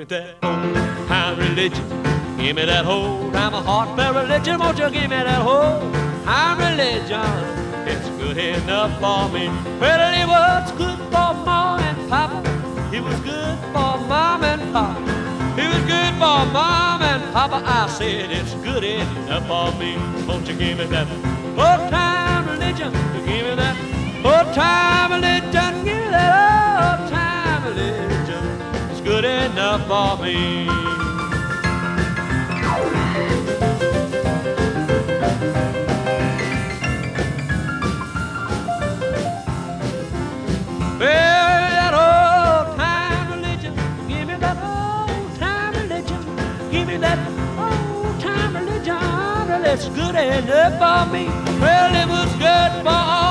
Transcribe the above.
me that old time religion. Give me that old time heartfelt religion. Won't you give me that old time religion? It's good enough for me. Well, it was good for Mom and Papa. It was good for Mom and Papa. It was good for Mom and Papa. I said it's good enough for me. Won't you give me that old time religion? Give me that old time religion. Give me that old time religion. It's good enough for me. Well, that old time religion. Give me that old time religion. Give me that old time religion. Well, it's good enough for me. Well, it was good for all.